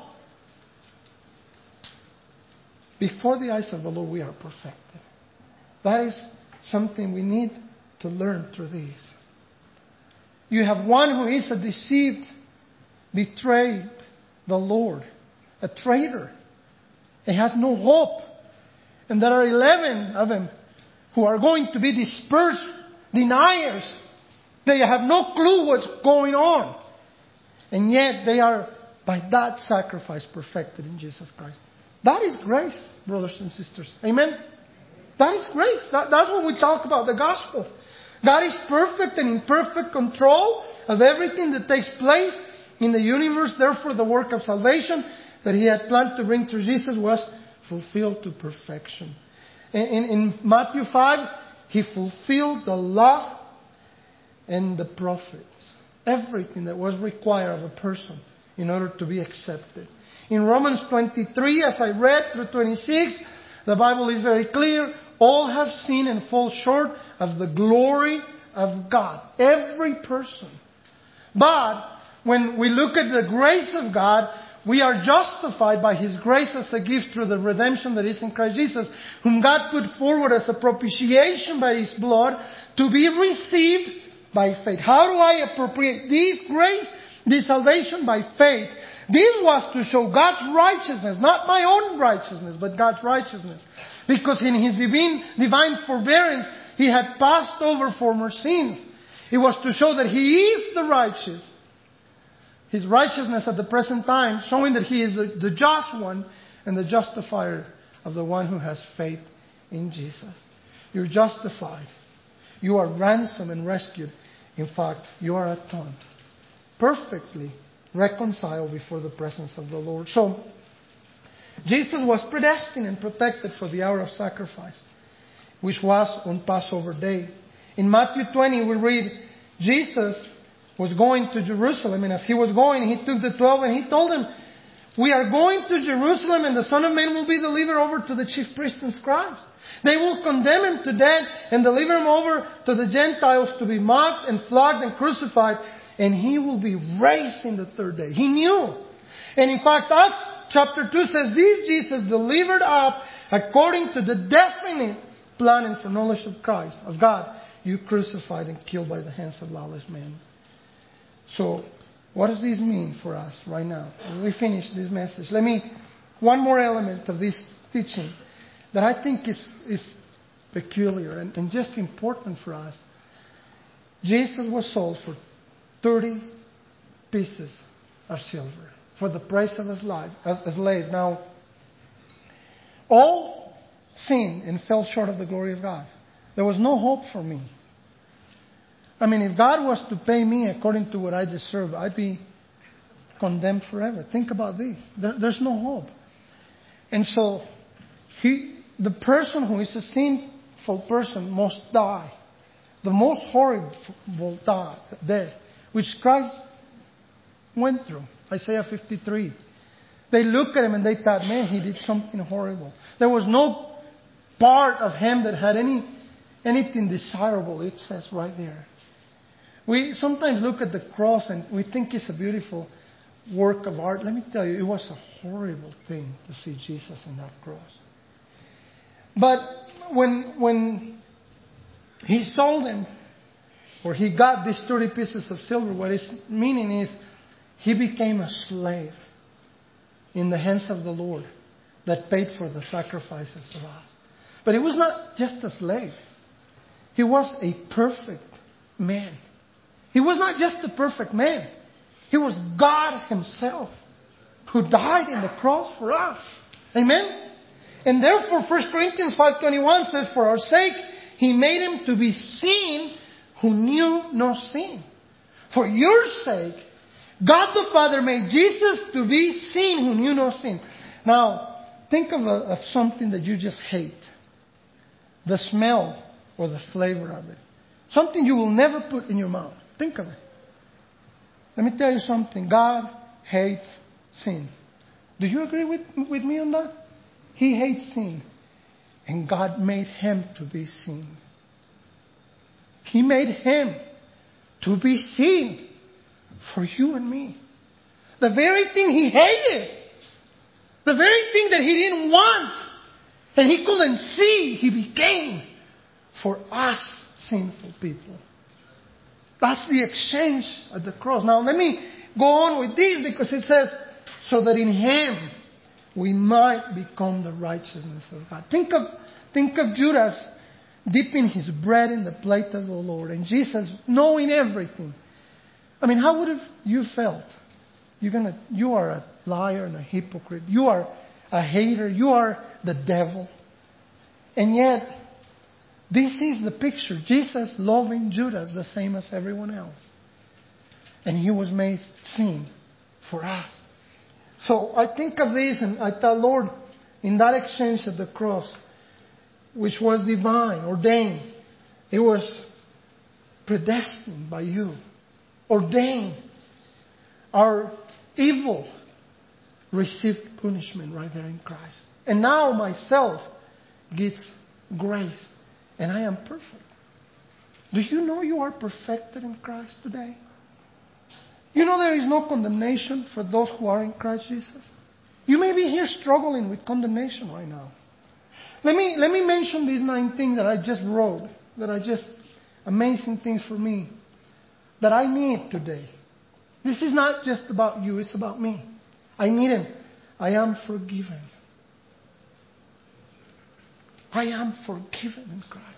Before the eyes of the Lord, we are perfected. That is something we need to learn through this. You have one who is a deceived, betrayed the Lord, a traitor. He has no hope. And there are eleven of them who are going to be dispersed, deniers. They have no clue what's going on. And yet they are, by that sacrifice, perfected in Jesus Christ. That is grace, brothers and sisters. Amen? That is grace. That, that's what we talk about, the gospel. God is perfect and in perfect control of everything that takes place in the universe. Therefore, the work of salvation that He had planned to bring through Jesus was fulfilled to perfection. In, in, in Matthew five, He fulfilled the law and the prophets. Everything that was required of a person in order to be accepted. In Romans twenty-three, as I read through twenty-six, the Bible is very clear. All have sinned and fall short of the glory of God. Every person. But when we look at the grace of God, we are justified by His grace as a gift through the redemption that is in Christ Jesus, whom God put forward as a propitiation by His blood to be received by faith. How do I appropriate this grace, this salvation? By faith. This was to show God's righteousness, not my own righteousness, but God's righteousness. Because in His divine, divine forbearance, He had passed over former sins. It was to show that He is the righteous. His righteousness at the present time, showing that He is the, the just one and the justifier of the one who has faith in Jesus. You're justified. You are ransomed and rescued. In fact, you are atoned. Perfectly reconciled before the presence of the Lord. So, Jesus was predestined and protected for the hour of sacrifice, which was on Passover day. In Matthew twenty, we read, Jesus was going to Jerusalem, and as He was going, He took the twelve and He told them, we are going to Jerusalem, and the Son of Man will be delivered over to the chief priests and scribes. They will condemn Him to death and deliver Him over to the Gentiles to be mocked and flogged and crucified, and He will be raised in the third day. He knew. And in fact, Acts chapter two says, this Jesus delivered up according to the definite plan and foreknowledge of Christ, of God, you crucified and killed by the hands of lawless men. So, what does this mean for us right now? As we finish this message, let me, one more element of this teaching that I think is, is peculiar and, and just important for us. Jesus was sold for thirty pieces of silver for the price of a slave. A slave. Now, all sinned and fell short of the glory of God. There was no hope for me. I mean, if God was to pay me according to what I deserve, I'd be condemned forever. Think about this. There, there's no hope. And so, he, the person who is a sinful person must die. The most horrible die, death, which Christ went through. Isaiah fifty-three. They looked at Him and they thought, man, He did something horrible. There was no part of Him that had any anything desirable, it says right there. We sometimes look at the cross and we think it's a beautiful work of art. Let me tell you, it was a horrible thing to see Jesus in that cross. But when when He sold Him, or He got these thirty pieces of silver, what His meaning is, He became a slave in the hands of the Lord that paid for the sacrifices of us. But He was not just a slave. He was a perfect man. He was not just a perfect man. He was God Himself who died in the cross for us. Amen? And therefore, First Corinthians five twenty-one says, for our sake, He made Him to be sin who knew no sin. For your sake, God the Father made Jesus to be sin who knew no sin. Now, think of, a, of something that you just hate. The smell or the flavor of it. Something you will never put in your mouth. Think of it. Let me tell you something. God hates sin. Do you agree with, with me on that? He hates sin. And God made Him to be sin. He made Him to be sin for you and me. The very thing He hated. The very thing that He didn't want. And He couldn't see, He became for us sinful people. That's the exchange at the cross. Now let me go on with this because it says, so that in Him we might become the righteousness of God. Think of, think of Judas dipping his bread in the plate of the Lord and Jesus knowing everything. I mean, how would have you felt? You're gonna, you are a liar and a hypocrite. You are a hater. You are the devil. And yet, this is the picture. Jesus loving Judas the same as everyone else. And He was made sin for us. So I think of this and I thought, Lord, in that exchange at the cross, which was divine, ordained, it was predestined by You. Ordained. Our evil received punishment right there in Christ. And now myself gets grace. And I am perfect. Do you know you are perfected in Christ today? You know there is no condemnation for those who are in Christ Jesus? You may be here struggling with condemnation right now. Let me, let me mention these nine things that I just wrote, that are just amazing things for me, that I need today. This is not just about you, it's about me. I need Him. I am forgiven. I am forgiven in Christ.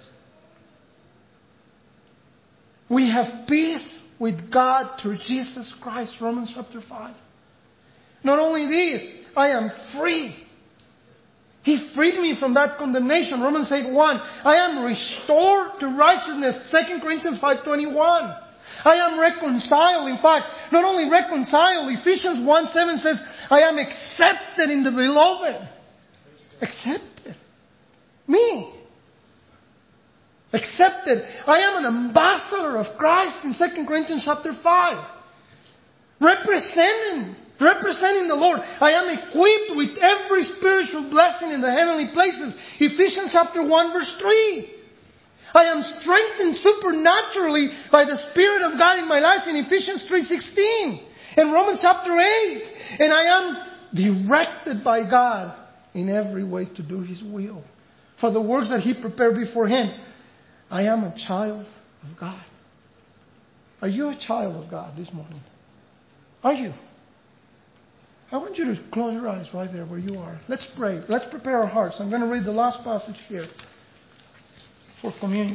We have peace with God through Jesus Christ, Romans chapter five. Not only this, I am free. He freed me from that condemnation, Romans eight one. I am restored to righteousness, Second Corinthians five twenty-one. I am reconciled. In fact, not only reconciled, Ephesians one seven says, I am accepted in the beloved. Accepted. Me. Accepted. I am an ambassador of Christ in Second Corinthians chapter five. Representing, representing the Lord. I am equipped with every spiritual blessing in the heavenly places. Ephesians chapter one verse three. I am strengthened supernaturally by the Spirit of God in my life in Ephesians three sixteen. And Romans chapter eight. And I am directed by God in every way to do His will. For the works that He prepared beforehand. I am a child of God. Are you a child of God this morning? Are you? I want you to close your eyes right there where you are. Let's pray. Let's prepare our hearts. I'm going to read the last passage here for communion.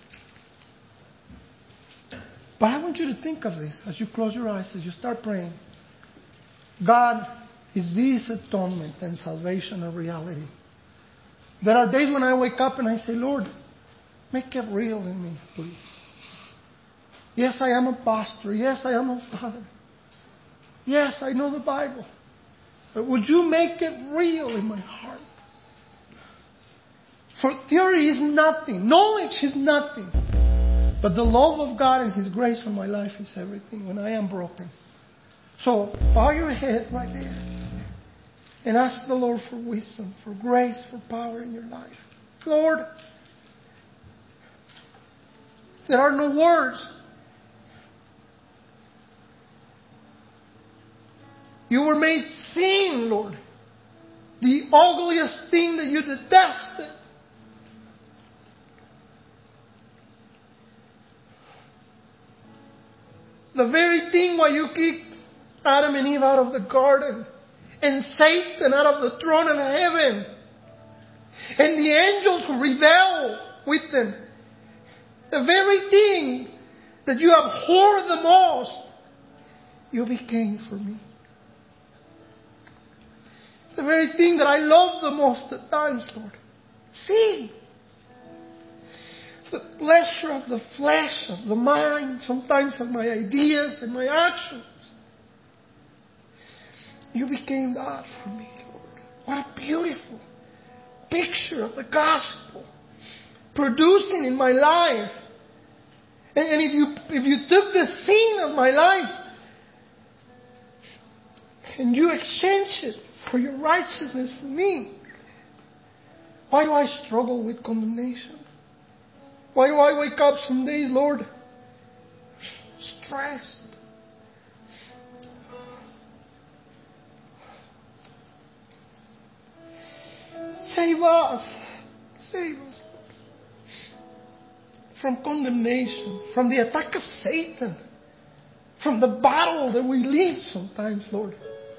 But I want you to think of this as you close your eyes, as you start praying. God, is this atonement and salvation a reality? There are days when I wake up and I say, Lord, make it real in me, please. Yes, I am a pastor. Yes, I am a father. Yes, I know the Bible. But would you make it real in my heart? For theory is nothing. Knowledge is nothing. But the love of God and His grace on my life is everything when I am broken. So bow your head right there. And ask the Lord for wisdom, for grace, for power in your life. Lord, there are no words. You were made sin, Lord. The ugliest thing that you detested. The very thing why you kicked Adam and Eve out of the garden. And Satan out of the throne of heaven. And the angels who rebelled with them. The very thing that you abhor the most, you became for me. The very thing that I love the most at times, Lord. Sin. The pleasure of the flesh, of the mind, sometimes of my ideas and my actions. You became that for me, Lord. What a beautiful picture of the gospel producing in my life. And, and if you if you took the sin of my life and you exchanged it for your righteousness for me, why do I struggle with condemnation? Why do I wake up some days, Lord, stressed? Save us. Save us from condemnation, from the attack of Satan, from the battle that we live sometimes, Lord.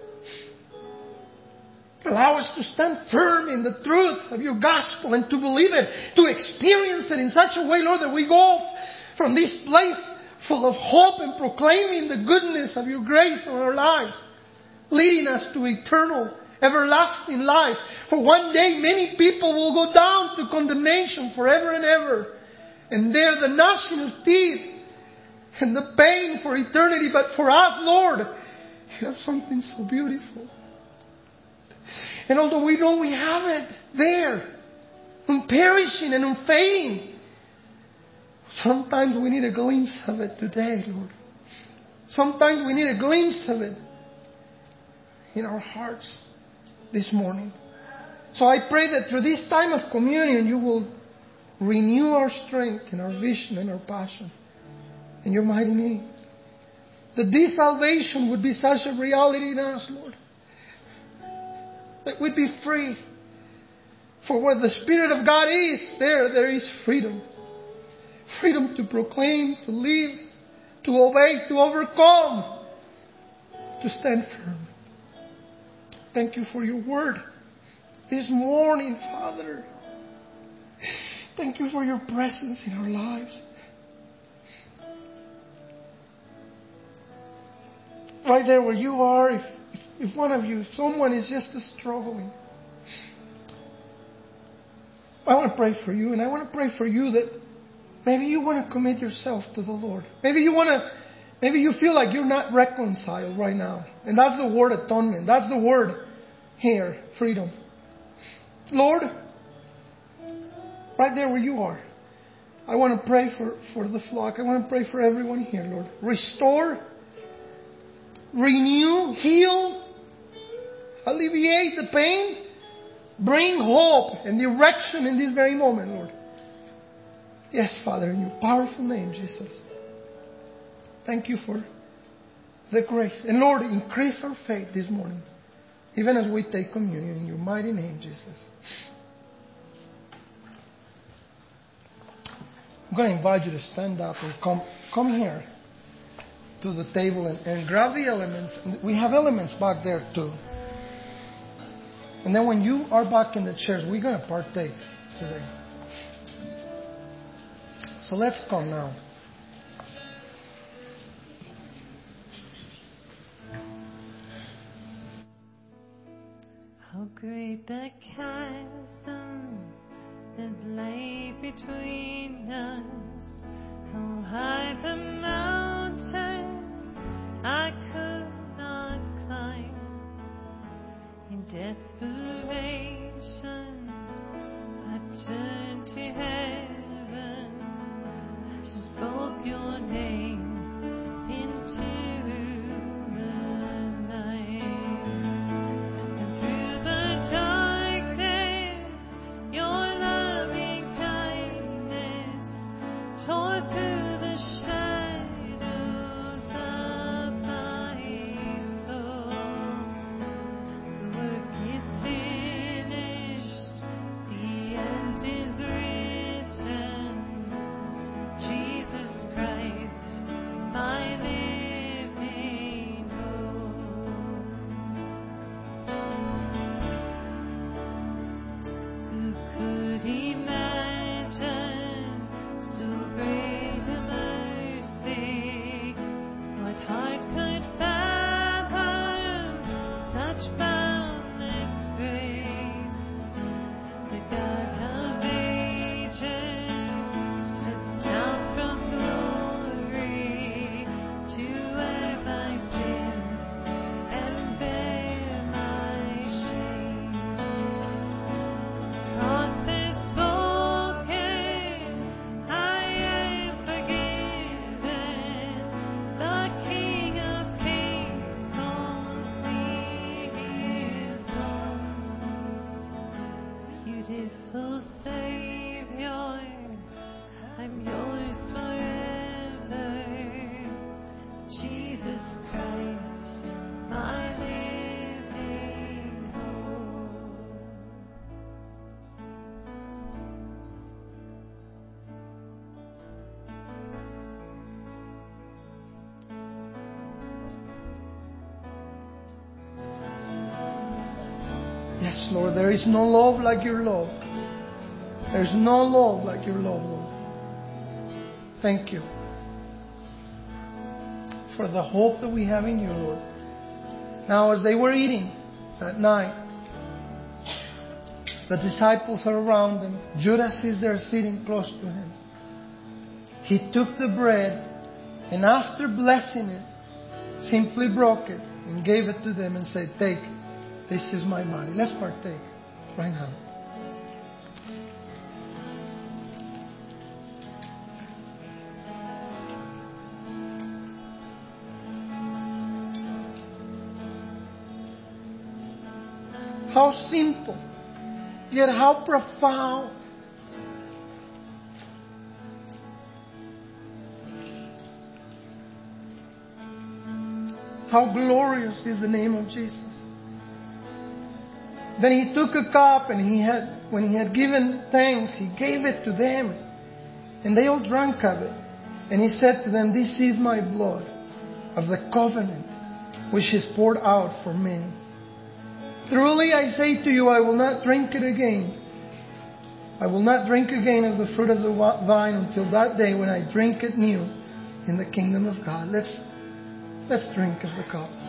Allow us to stand firm in the truth of your gospel and to believe it, to experience it in such a way, Lord, that we go from this place full of hope and proclaiming the goodness of your grace in our lives, leading us to eternal, everlasting life. For one day many people will go down to condemnation forever and ever. And there the gnashing of teeth and the pain for eternity. But for us, Lord, you have something so beautiful. And although we know we have it there, unperishing and unfading, sometimes we need a glimpse of it today, Lord. Sometimes we need a glimpse of it in our hearts this morning. So I pray that through this time of communion, you will renew our strength and our vision and our passion in your mighty name. That this salvation would be such a reality in us, Lord. That we'd be free. For where the Spirit of God is, there, there is freedom. Freedom to proclaim, to live, to obey, to overcome, to stand firm. Thank you for your word this morning, Father. Thank you for your presence in our lives. Right there where you are, if, if, if one of you, someone is just struggling, I want to pray for you, and I want to pray for you that maybe you want to commit yourself to the Lord. Maybe you want to, maybe you feel like you're not reconciled right now. And that's the word atonement. That's the word here, freedom. Lord, right there where you are, I want to pray for, for the flock. I want to pray for everyone here, Lord. Restore, renew, heal, alleviate the pain, bring hope and direction in this very moment, Lord. Yes, Father, in your powerful name, Jesus. Thank you for the grace. And Lord, increase our faith this morning, even as we take communion in your mighty name, Jesus. I'm going to invite you to stand up and come, come here to the table and, and grab the elements. We have elements back there too. And then when you are back in the chairs, we're going to partake today. So let's come now. How great the chasm that lay between us. How high the mountain I could not climb. In desperation, I turned to heaven and spoke your name into the night. And through the darkness, your loving kindness tore through the shadows of my soul. The work is finished, the end is written. Jesus Christ, my living hope. Who could imagine so great a mercy? What heart could fathom such boundless grace? The God of ages stepped down from glory to wear my sin and bear my shame. Cross is spoken, I am forgiven. The King of Kings calls me his own. Beautiful Savior, I'm yours forever. Jesus Christ, my living hope. Yes, Lord, there is no love like your love. There's no love like your love, Lord. Thank you for the hope that we have in you, Lord. Now, as they were eating that night, the disciples are around them. Judas is there sitting close to him. He took the bread and after blessing it, simply broke it and gave it to them and said, "Take, this is my body." Let's partake right now. How simple, yet how profound. How glorious is the name of Jesus. Then he took a cup, and he had, when he had given thanks, he gave it to them. And they all drank of it. And he said to them, "This is my blood of the covenant, which is poured out for many. Truly I say to you, I will not drink it again. I will not drink again of the fruit of the vine until that day when I drink it new in the kingdom of God." Let's, let's drink of the cup.